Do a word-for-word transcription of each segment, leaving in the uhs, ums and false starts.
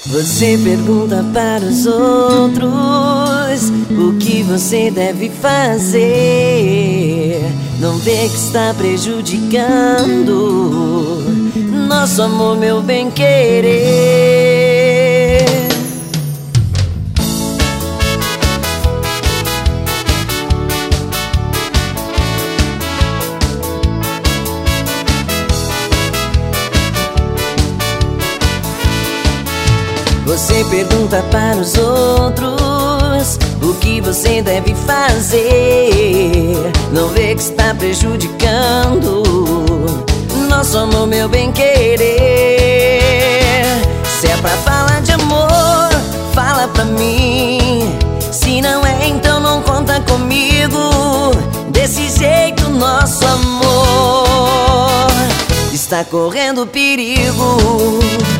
Você pergunta para os outros o que você deve fazer. Não vê que está prejudicando nosso amor, meu bem-querer. Você pergunta para os outros o que você deve fazer. Não vê que está prejudicando nosso amor, meu bem-querer. Se é pra falar de amor, fala pra mim. Se não é, então não conta comigo. Desse jeito nosso amor está correndo perigo.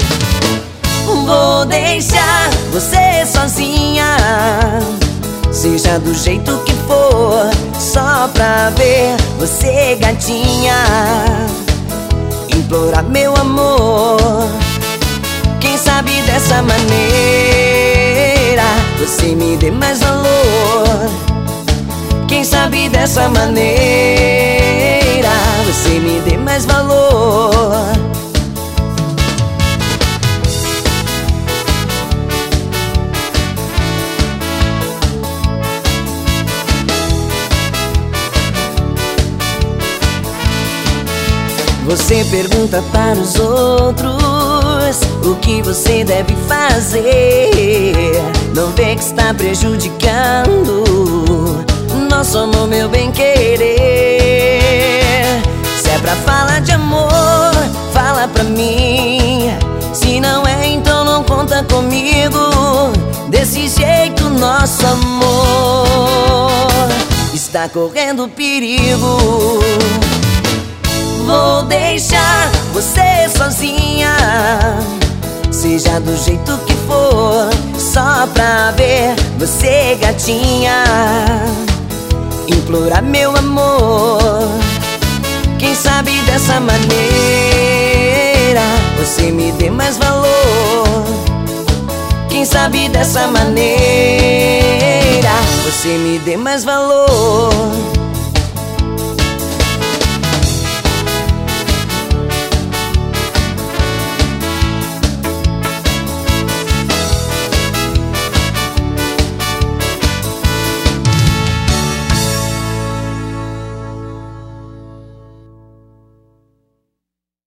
Vou deixar você sozinha, seja do jeito que for, só pra ver você, gatinha, implorar meu amor. Quem sabe dessa maneira você me dê mais valor. Quem sabe dessa maneira você me dê mais valor. Você pergunta para os outros o que você deve fazer. Não vê que está prejudicando nosso amor, meu bem-querer. Se é pra falar de amor, fala pra mim. Se não é, então não conta comigo. Desse jeito nosso amor está correndo perigo. Vou deixar você sozinha, seja do jeito que for, só pra ver você, gatinha, implorar meu amor. Quem sabe dessa maneira você me dê mais valor. Quem sabe dessa maneira você me dê mais valor.